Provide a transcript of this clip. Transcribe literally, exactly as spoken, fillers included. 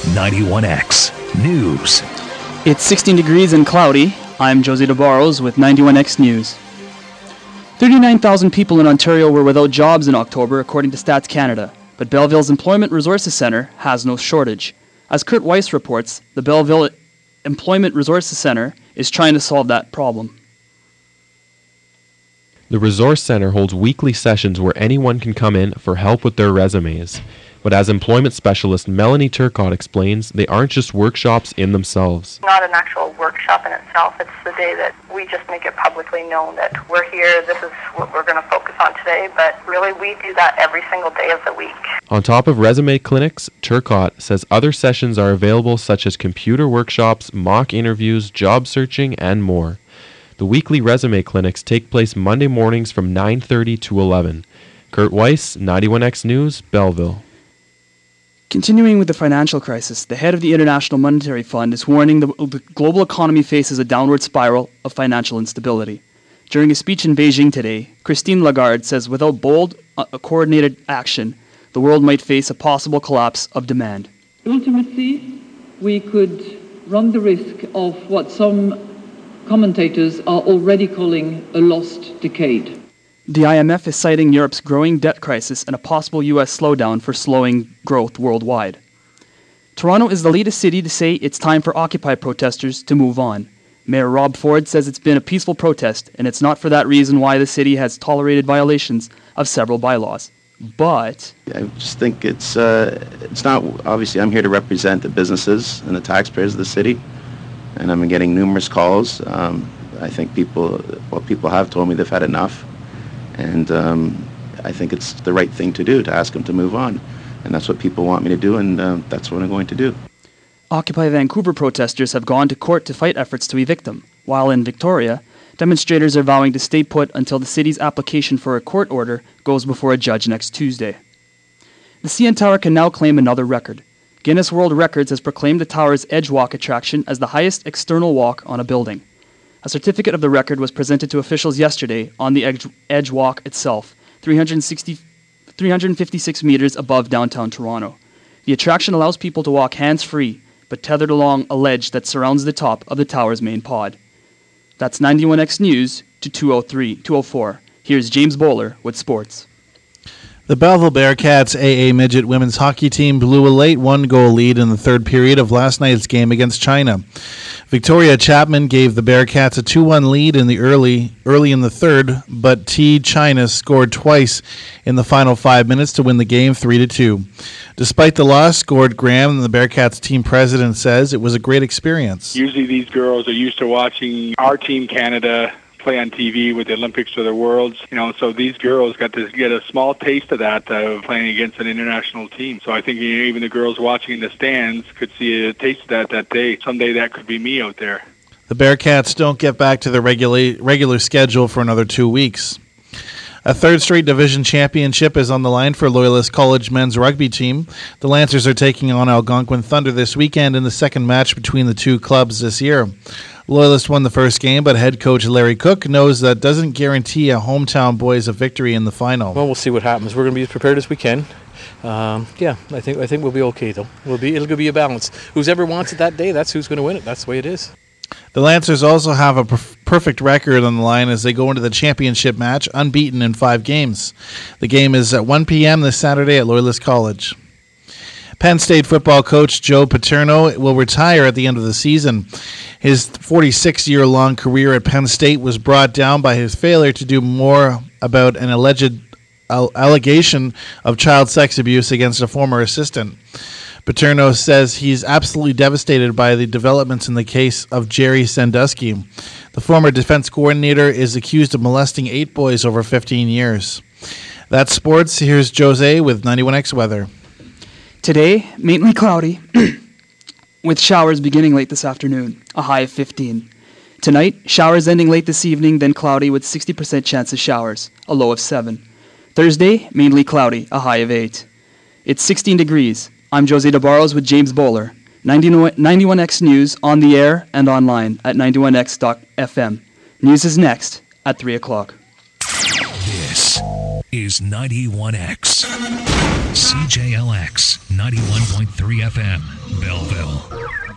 ninety-one X News. It's sixteen degrees and cloudy. I'm Josie DeBarros with ninety-one X News. thirty-nine thousand people in Ontario were without jobs in October, according to Stats Canada. But Belleville's Employment Resources Centre has no shortage. As Kurt Weiss reports, the Belleville Employment Resources Centre is trying to solve that problem. The Resource Center holds weekly sessions where anyone can come in for help with their resumes. But as employment specialist Melanie Turcott explains, they aren't just workshops in themselves. Not an actual workshop in itself. It's the day that we just make it publicly known that we're here, this is what we're going to focus on today, but really we do that every single day of the week. On top of resume clinics, Turcott says other sessions are available such as computer workshops, mock interviews, job searching, and more. The weekly resume clinics take place Monday mornings from nine thirty to eleven. Kurt Weiss, ninety-one X News, Belleville. Continuing with the financial crisis, the head of the International Monetary Fund is warning the, the global economy faces a downward spiral of financial instability. During a speech in Beijing today, Christine Lagarde says without bold, uh, coordinated action, the world might face a possible collapse of demand. Ultimately, we could run the risk of what some commentators are already calling a lost decade. The I M F is citing Europe's growing debt crisis and a possible U S slowdown for slowing growth worldwide. Toronto is the latest city to say it's time for Occupy protesters to move on. Mayor Rob Ford says it's been a peaceful protest, and it's not for that reason why the city has tolerated violations of several bylaws. But I just think it's uh, it's not, obviously I'm here to represent the businesses and the taxpayers of the city, and I'm getting numerous calls. Um, I think people, well, people have told me they've had enough. And um, I think it's the right thing to do, to ask them to move on. And that's what people want me to do, and uh, that's what I'm going to do. Occupy Vancouver protesters have gone to court to fight efforts to evict them, while in Victoria, demonstrators are vowing to stay put until the city's application for a court order goes before a judge next Tuesday. The C N Tower can now claim another record. Guinness World Records has proclaimed the tower's Edge Walk attraction as the highest external walk on a building. A certificate of the record was presented to officials yesterday on the Edge, edge Walk itself, three hundred sixty, three hundred fifty-six meters above downtown Toronto. The attraction allows people to walk hands-free, but tethered along a ledge that surrounds the top of the tower's main pod. That's ninety-one X News to two oh three, two oh four. Here's James Bowler with sports. The Belleville Bearcats A A Midget women's hockey team blew a late one-goal lead in the third period of last night's game against China. Victoria Chapman gave the Bearcats a two one lead in the early early in the third, but T. China scored twice in the final five minutes to win the game three to two. Despite the loss, Gord Graham, the Bearcats team president, says it was a great experience. Usually these girls are used to watching our team Canada play on T V with the Olympics or the Worlds, you know, so these girls got to get a small taste of that, uh, playing against an international team. So I think you know, even the girls watching in the stands could see a taste of that that day. Someday that could be me out there. The Bearcats don't get back to their regula- regular schedule for another two weeks. A third straight division championship is on the line for Loyalist College men's rugby team. The Lancers are taking on Algonquin Thunder this weekend in the second match between the two clubs this year. Loyalist won the first game, but head coach Larry Cook knows that doesn't guarantee a hometown boys a victory in the final. Well, we'll see what happens. We're going to be as prepared as we can. Um, yeah, I think I think we'll be okay though. We'll be it'll be a balance. Whoever wants it that day, that's who's going to win it. That's the way it is. The Lancers also have a per- perfect record on the line as they go into the championship match, unbeaten in five games. The game is at one p.m. this Saturday at Loyalist College. Penn State football coach Joe Paterno will retire at the end of the season. His forty-six-year-long career at Penn State was brought down by his failure to do more about an alleged al- allegation of child sex abuse against a former assistant. Paterno says he's absolutely devastated by the developments in the case of Jerry Sandusky. The former defense coordinator is accused of molesting eight boys over fifteen years. That's sports. Here's Jose with ninety-one X weather. Today, mainly cloudy, with showers beginning late this afternoon, a high of fifteen. Tonight, showers ending late this evening, then cloudy with sixty percent chance of showers, a low of seven. Thursday, mainly cloudy, a high of eight. It's sixteen degrees. I'm Josie DeBarros with James Bowler. ninety-one X News on the air and online at ninety-one X dot F M. News is next at three o'clock. This is ninety-one X. C J L X ninety-one point three F M, Belleville.